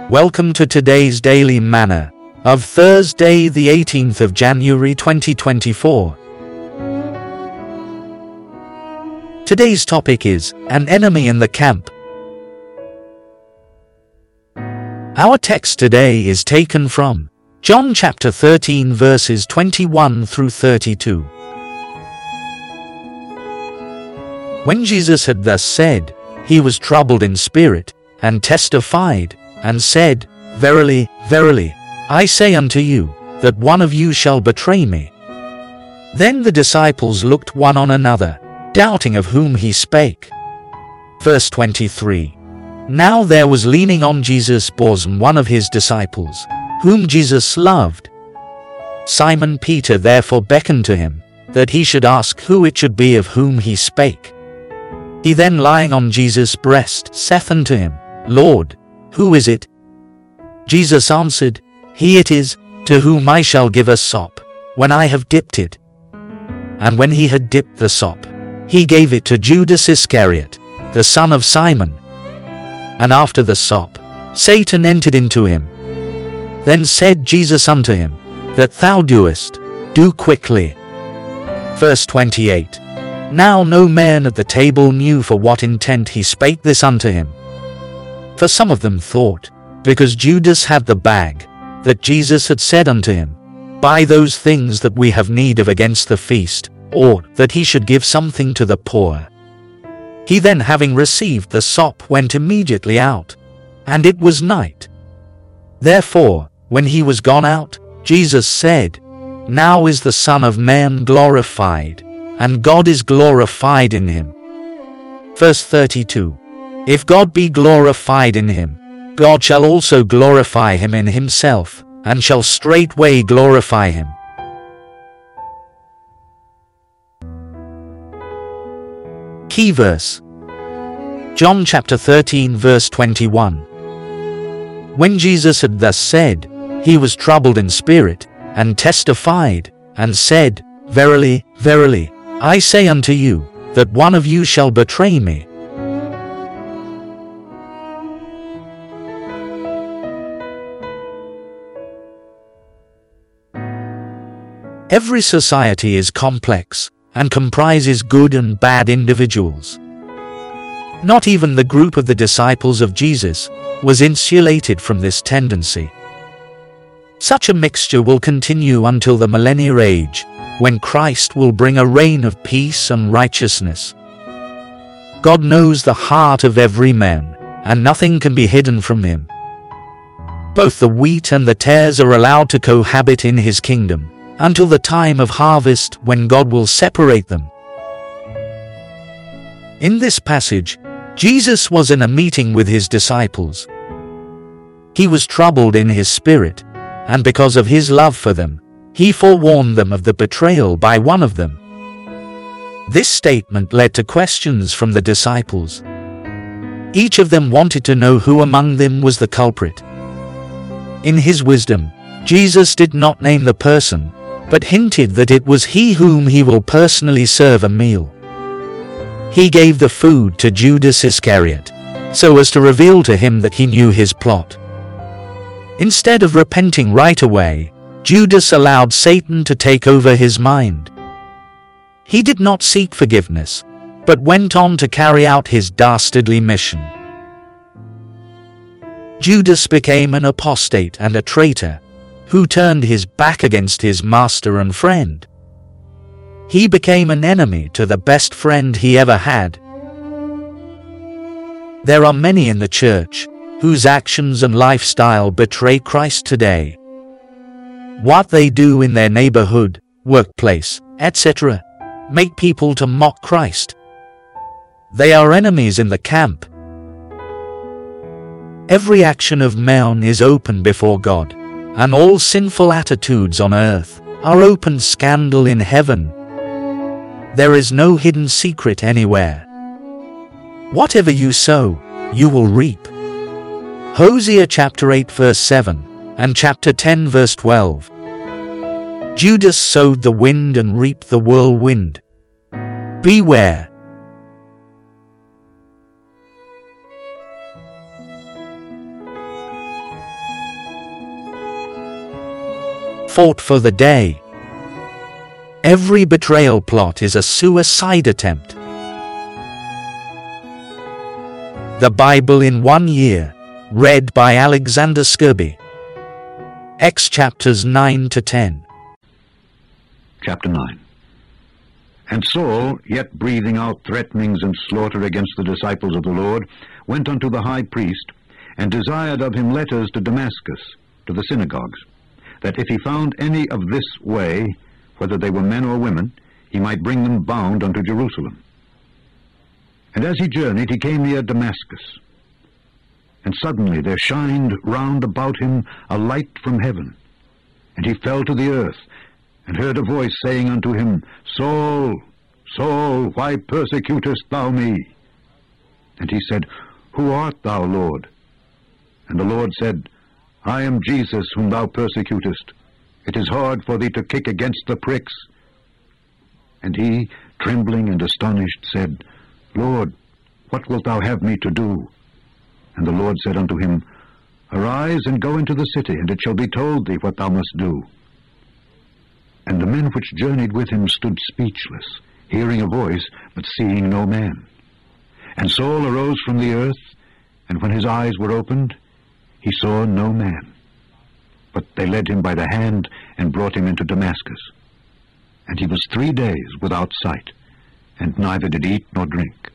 Welcome to today's Daily Manna of Thursday, the 18th of January 2024. Today's topic is an enemy in the camp. Our text today is taken from John chapter 13 verses 21 through 32. When Jesus had thus said, he was troubled in spirit, and testified, and said, Verily, verily, I say unto you, that one of you shall betray me. Then the disciples looked one on another, doubting of whom he spake. Verse 23. Now there was leaning on Jesus' bosom one of his disciples, whom Jesus loved. Simon Peter therefore beckoned to him, that he should ask who it should be of whom he spake. He then lying on Jesus' breast saith unto him, Lord, who is it? Jesus answered, He it is, to whom I shall give a sop, when I have dipped it. And when he had dipped the sop, he gave it to Judas Iscariot, the son of Simon. And after the sop, Satan entered into him. Then said Jesus unto him, That thou doest, do quickly. Verse 28. Now no man at the table knew for what intent he spake this unto him. For some of them thought, because Judas had the bag, that Jesus had said unto him, Buy those things that we have need of against the feast, or that he should give something to the poor. He then, having received the sop, went immediately out, and it was night. Therefore, when he was gone out, Jesus said, Now is the Son of Man glorified, and God is glorified in him. Verse 32. If God be glorified in him, God shall also glorify him in himself, and shall straightway glorify him. Key verse. John chapter 13 verse 21. When Jesus had thus said, he was troubled in spirit, and testified, and said, Verily, verily, I say unto you, that one of you shall betray me. Every society is complex, and comprises good and bad individuals. Not even the group of the disciples of Jesus was insulated from this tendency. Such a mixture will continue until the millennial age, when Christ will bring a reign of peace and righteousness. God knows the heart of every man, and nothing can be hidden from him. Both the wheat and the tares are allowed to cohabit in his kingdom, until the time of harvest, when God will separate them. In this passage, Jesus was in a meeting with his disciples. He was troubled in his spirit, and because of his love for them, he forewarned them of the betrayal by one of them. This statement led to questions from the disciples. Each of them wanted to know who among them was the culprit. In his wisdom, Jesus did not name the person, but hinted that it was he whom he will personally serve a meal. He gave the food to Judas Iscariot, so as to reveal to him that he knew his plot. Instead of repenting right away, Judas allowed Satan to take over his mind. He did not seek forgiveness, but went on to carry out his dastardly mission. Judas became an apostate and a traitor, who turned his back against his master and friend. He became an enemy to the best friend he ever had. There are many in the church whose actions and lifestyle betray Christ today. What they do in their neighborhood, workplace, etc., make people to mock Christ. They are enemies in the camp. Every action of man is open before God, and all sinful attitudes on earth are open scandal in heaven. There is no hidden secret anywhere. Whatever you sow, you will reap. Hosea chapter 8 verse 7, and chapter 10 verse 12. Judas sowed the wind and reaped the whirlwind. Beware. fought for the day. Every betrayal plot is a suicide attempt. The Bible in 1 year, read by Alexander Skirby. Acts chapters 9 to 10. Chapter 9. And Saul, yet breathing out threatenings and slaughter against the disciples of the Lord, went unto the high priest, and desired of him letters to Damascus, to the synagogues, that if he found any of this way, whether they were men or women, he might bring them bound unto Jerusalem. And as he journeyed, he came near Damascus. And suddenly there shined round about him a light from heaven. And he fell to the earth, and heard a voice saying unto him, Saul, Saul, why persecutest thou me? And he said, Who art thou, Lord? And the Lord said, I am Jesus whom thou persecutest. It is hard for thee to kick against the pricks. And he, trembling and astonished, said, Lord, what wilt thou have me to do? And the Lord said unto him, Arise and go into the city, and it shall be told thee what thou must do. And the men which journeyed with him stood speechless, hearing a voice, but seeing no man. And Saul arose from the earth, and when his eyes were opened, he saw no man. But they led him by the hand, and brought him into Damascus. And he was 3 days without sight, and neither did eat nor drink.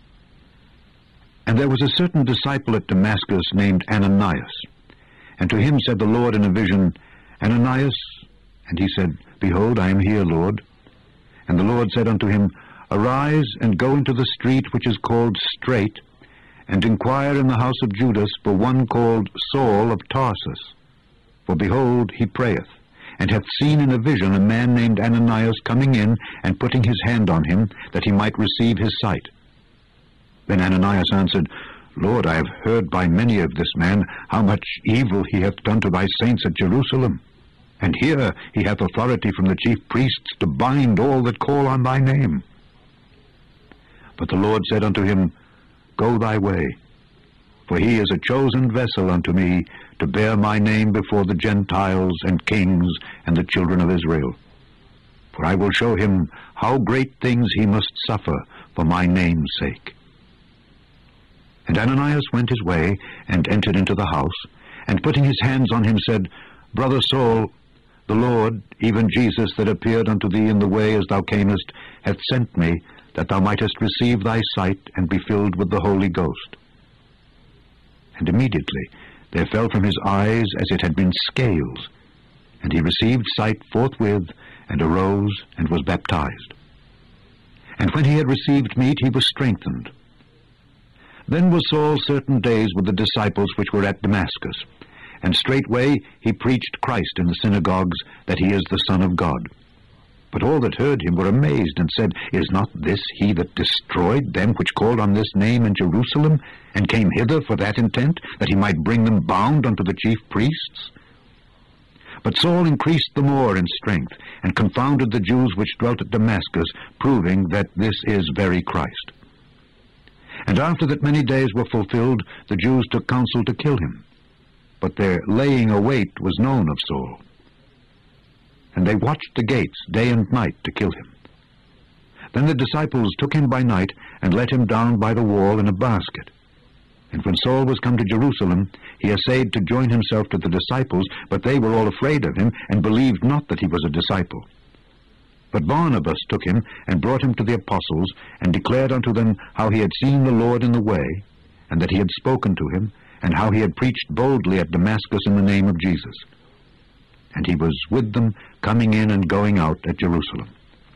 And there was a certain disciple at Damascus named Ananias. And to him said the Lord in a vision, Ananias. And he said, Behold, I am here, Lord. And the Lord said unto him, Arise, and go into the street which is called Straight, and inquire in the house of Judas for one called Saul of Tarsus. For behold, he prayeth, and hath seen in a vision a man named Ananias coming in, and putting his hand on him, that he might receive his sight. Then Ananias answered, Lord, I have heard by many of this man how much evil he hath done to thy saints at Jerusalem. And here he hath authority from the chief priests to bind all that call on thy name. But the Lord said unto him, Go thy way, for he is a chosen vessel unto me to bear my name before the Gentiles and kings and the children of Israel. For I will show him how great things he must suffer for my name's sake. And Ananias went his way, and entered into the house, and putting his hands on him said, Brother Saul, the Lord, even Jesus that appeared unto thee in the way as thou camest, hath sent me, that thou mightest receive thy sight, and be filled with the Holy Ghost. And immediately there fell from his eyes as it had been scales, and he received sight forthwith, and arose, and was baptized. And when he had received meat, he was strengthened. Then was Saul certain days with the disciples which were at Damascus, and straightway he preached Christ in the synagogues, that he is the Son of God. But all that heard him were amazed, and said, Is not this he that destroyed them which called on this name in Jerusalem, and came hither for that intent, that he might bring them bound unto the chief priests? But Saul increased the more in strength, and confounded the Jews which dwelt at Damascus, proving that this is very Christ. And after that many days were fulfilled, the Jews took counsel to kill him. But their laying await was known of Saul. And they watched the gates day and night to kill him. Then the disciples took him by night, and let him down by the wall in a basket. And when Saul was come to Jerusalem, he essayed to join himself to the disciples, but they were all afraid of him, and believed not that he was a disciple. But Barnabas took him, and brought him to the apostles, and declared unto them how he had seen the Lord in the way, and that he had spoken to him, and how he had preached boldly at Damascus in the name of Jesus. And he was with them, coming in and going out at Jerusalem.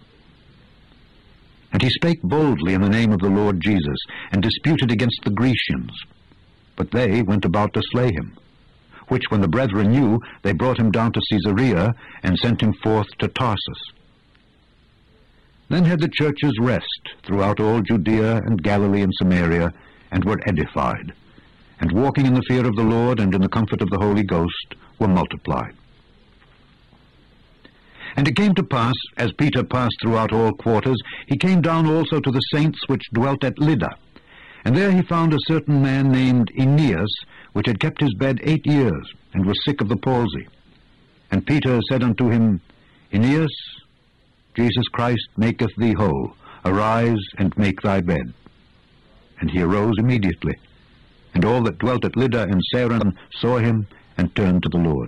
And he spake boldly in the name of the Lord Jesus, and disputed against the Grecians. But they went about to slay him. Which when the brethren knew, they brought him down to Caesarea, and sent him forth to Tarsus. Then had the churches rest throughout all Judea and Galilee and Samaria, and were edified, and walking in the fear of the Lord and in the comfort of the Holy Ghost were multiplied. And it came to pass, as Peter passed throughout all quarters, he came down also to the saints which dwelt at Lydda. And there he found a certain man named Aeneas, which had kept his bed 8 years, and was sick of the palsy. And Peter said unto him, Aeneas, Jesus Christ maketh thee whole. Arise, and make thy bed. And he arose immediately. And all that dwelt at Lydda and Saron saw him, and turned to the Lord.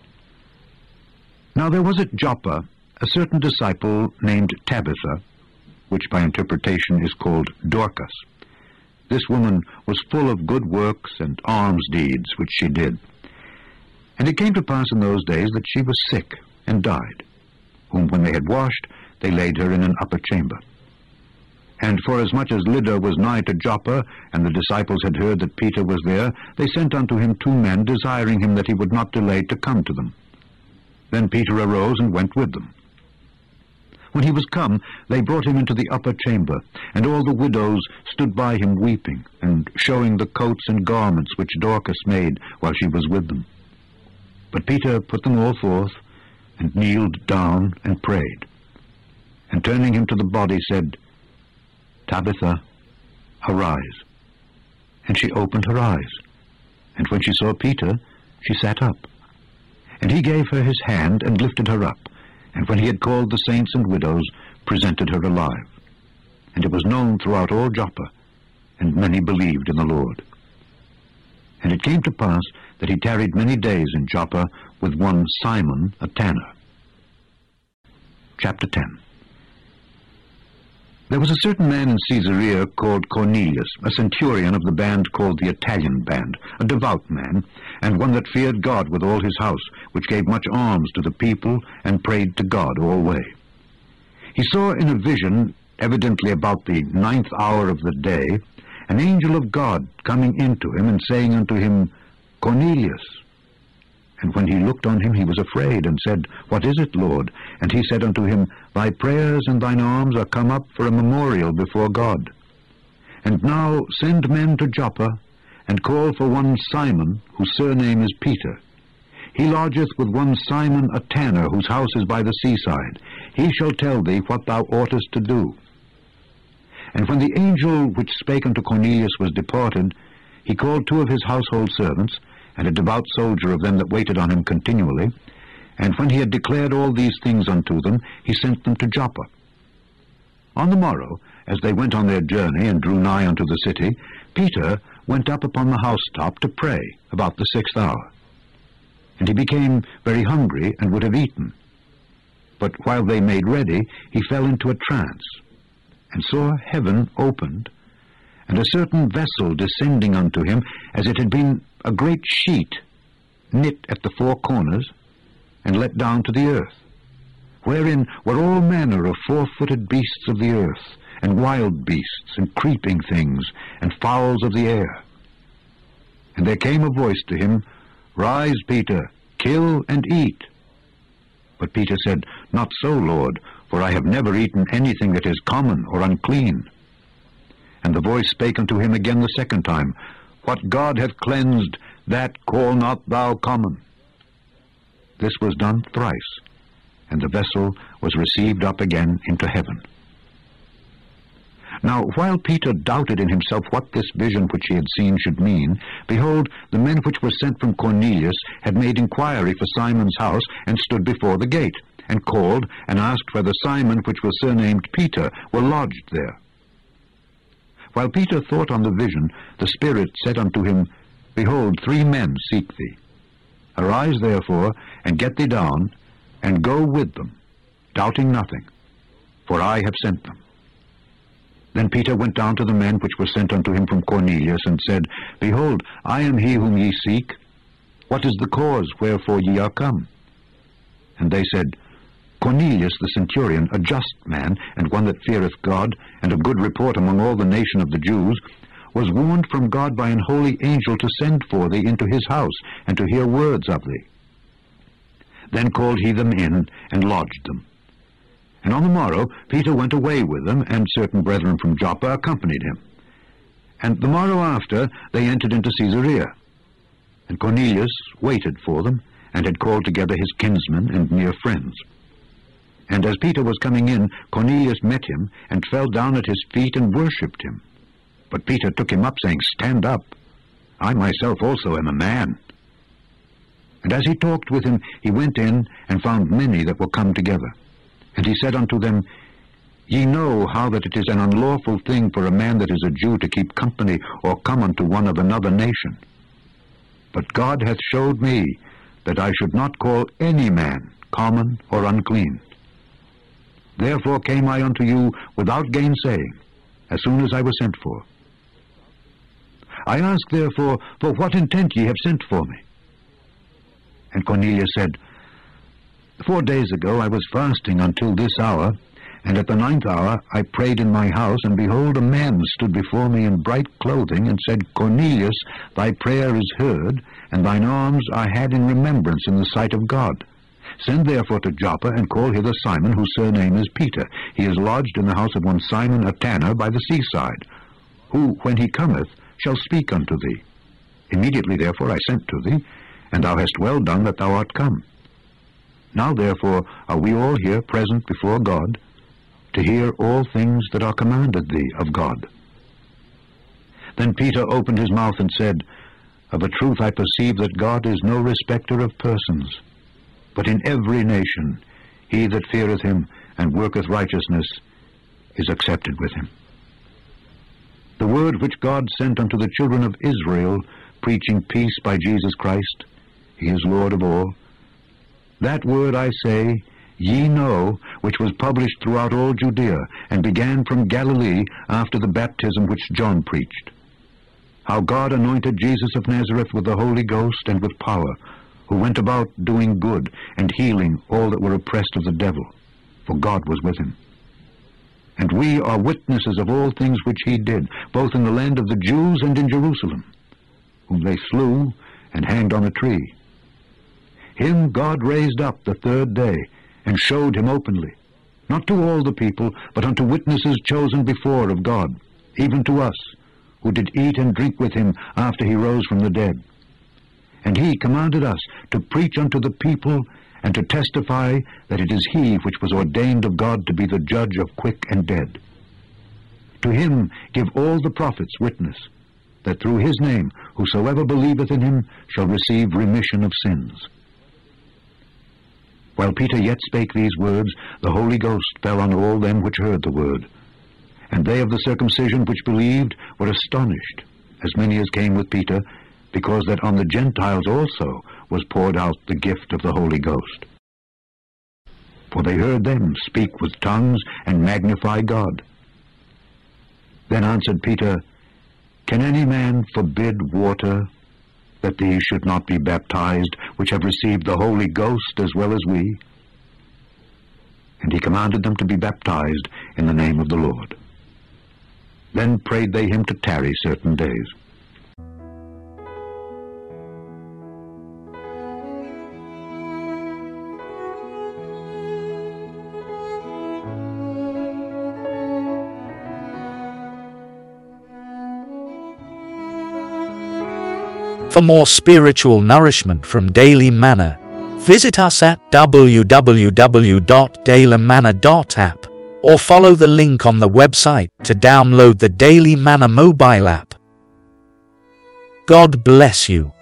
Now there was at Joppa a certain disciple named Tabitha, which by interpretation is called Dorcas. This woman was full of good works and alms deeds which she did. And it came to pass in those days that she was sick, and died, whom when they had washed, they laid her in an upper chamber. And forasmuch as Lydda was nigh to Joppa, and the disciples had heard that Peter was there, they sent unto him 2 men, desiring him that he would not delay to come to them. Then Peter arose and went with them. When he was come, they brought him into the upper chamber, and all the widows stood by him weeping, and showing the coats and garments which Dorcas made while she was with them. But Peter put them all forth, and kneeled down and prayed. And turning him to the body, said, Tabitha, arise. And she opened her eyes. And when she saw Peter, she sat up. And he gave her his hand, and lifted her up. And when he had called the saints and widows, presented her alive. And it was known throughout all Joppa, and many believed in the Lord. And it came to pass that he tarried many days in Joppa with one Simon, a tanner. Chapter 10. There was a certain man in Caesarea called Cornelius, a centurion of the band called the Italian band, a devout man, and one that feared God with all his house, which gave much alms to the people, and prayed to God alway. He saw in a vision, evidently about the 9th hour of the day, an angel of God coming into him, and saying unto him, Cornelius. And when he looked on him, he was afraid, and said, What is it, Lord? And he said unto him, Thy prayers and thine alms are come up for a memorial before God. And now send men to Joppa, and call for one Simon, whose surname is Peter. He lodgeth with one Simon a tanner, whose house is by the seaside. He shall tell thee what thou oughtest to do. And when the angel which spake unto Cornelius was departed, he called 2 of his household servants, and a devout soldier of them that waited on him continually. And when he had declared all these things unto them, he sent them to Joppa. On the morrow, as they went on their journey, and drew nigh unto the city, Peter went up upon the housetop to pray about the 6th hour. And he became very hungry, and would have eaten. But while they made ready, he fell into a trance, and saw heaven opened, and a certain vessel descending unto him, as it had been a great sheet, knit at the 4 corners, and let down to the earth, wherein were all manner of 4-footed beasts of the earth, and wild beasts, and creeping things, and fowls of the air. And there came a voice to him, Rise, Peter, kill and eat. But Peter said, Not so, Lord, for I have never eaten anything that is common or unclean. And the voice spake unto him again the 2nd time, What God hath cleansed, that call not thou common. This was done thrice, and the vessel was received up again into heaven. Now while Peter doubted in himself what this vision which he had seen should mean, behold, the men which were sent from Cornelius had made inquiry for Simon's house, and stood before the gate, and called, and asked whether Simon, which was surnamed Peter, were lodged there. While Peter thought on the vision, the Spirit said unto him, Behold, 3 men seek thee. Arise therefore, and get thee down, and go with them, doubting nothing, for I have sent them. Then Peter went down to the men which were sent unto him from Cornelius, and said, Behold, I am he whom ye seek. What is the cause wherefore ye are come? And they said, Cornelius the centurion, a just man, and one that feareth God, and of good report among all the nation of the Jews, was warned from God by an holy angel to send for thee into his house, and to hear words of thee. Then called he them in, and lodged them. And on the morrow Peter went away with them, and certain brethren from Joppa accompanied him. And the morrow after they entered into Caesarea. And Cornelius waited for them, and had called together his kinsmen and near friends. And as Peter was coming in, Cornelius met him, and fell down at his feet, and worshipped him. But Peter took him up, saying, Stand up. I myself also am a man. And as he talked with him, he went in and found many that were come together. And he said unto them, Ye know how that it is an unlawful thing for a man that is a Jew to keep company or come unto one of another nation. But God hath showed me that I should not call any man common or unclean. Therefore came I unto you without gainsaying, as soon as I was sent for. I ask therefore, for what intent ye have sent for me? And Cornelius said, 4 days ago I was fasting until this hour, and at the 9th hour I prayed in my house, and behold, a man stood before me in bright clothing, and said, Cornelius, thy prayer is heard, and thine alms I had in remembrance in the sight of God. Send therefore to Joppa, and call hither Simon, whose surname is Peter. He is lodged in the house of one Simon a tanner by the seaside, who, when he cometh, shall speak unto thee. Immediately therefore I sent to thee, and thou hast well done that thou art come. Now therefore are we all here present before God, to hear all things that are commanded thee of God. Then Peter opened his mouth and said, Of a truth I perceive that God is no respecter of persons, but in every nation he that feareth him and worketh righteousness is accepted with him. The word which God sent unto the children of Israel, preaching peace by Jesus Christ, he is Lord of all. That word I say, ye know, which was published throughout all Judea, and began from Galilee after the baptism which John preached. How God anointed Jesus of Nazareth with the Holy Ghost and with power, who went about doing good and healing all that were oppressed of the devil, for God was with him. And we are witnesses of all things which he did, both in the land of the Jews and in Jerusalem, whom they slew and hanged on a tree. Him God raised up the 3rd day, and showed him openly, not to all the people, but unto witnesses chosen before of God, even to us, who did eat and drink with him after he rose from the dead. And he commanded us to preach unto the people, and to testify that it is he which was ordained of God to be the judge of quick and dead. To him give all the prophets witness, that through his name whosoever believeth in him shall receive remission of sins. While Peter yet spake these words, the Holy Ghost fell on all them which heard the word. And they of the circumcision which believed were astonished, as many as came with Peter, because that on the Gentiles also was poured out the gift of the Holy Ghost. For they heard them speak with tongues and magnify God. Then answered Peter, Can any man forbid water, that these should not be baptized, which have received the Holy Ghost as well as we? And he commanded them to be baptized in the name of the Lord. Then prayed they him to tarry certain days. For more spiritual nourishment from Daily Manna, visit us at www.dailymanna.app or follow the link on the website to download the Daily Manna mobile app. God bless you.